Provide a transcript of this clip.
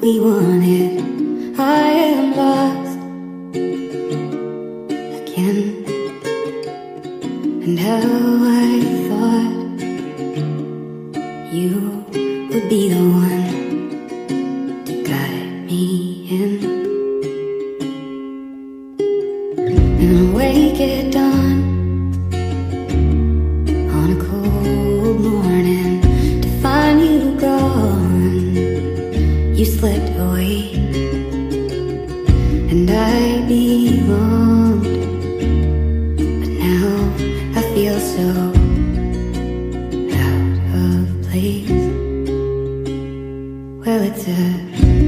we wanted. I am lost again, and how I thought you would be the one to guide me in. And I wake at dawn on a cold morning to find you gone. You slipped away, and I belonged, but now I feel so out of place. Well, it's a